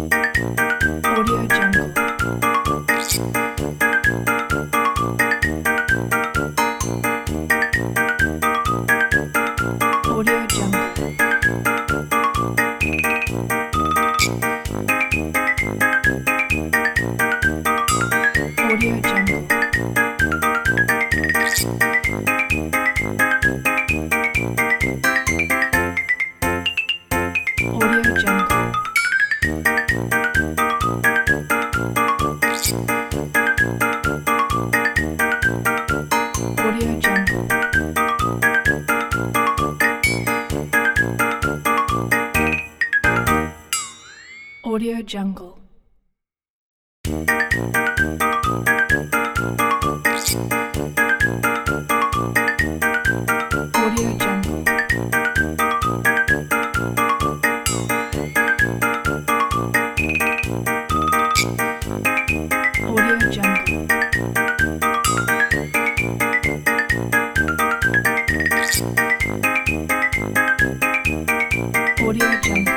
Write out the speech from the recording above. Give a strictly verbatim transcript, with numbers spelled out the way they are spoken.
Audio Jungle. Audio Jungle. Audio Jungle. Audio Jungle. Audio Jungle. Audio Jungle. Audio Jungle. Audio Jungle. Audio Jungle.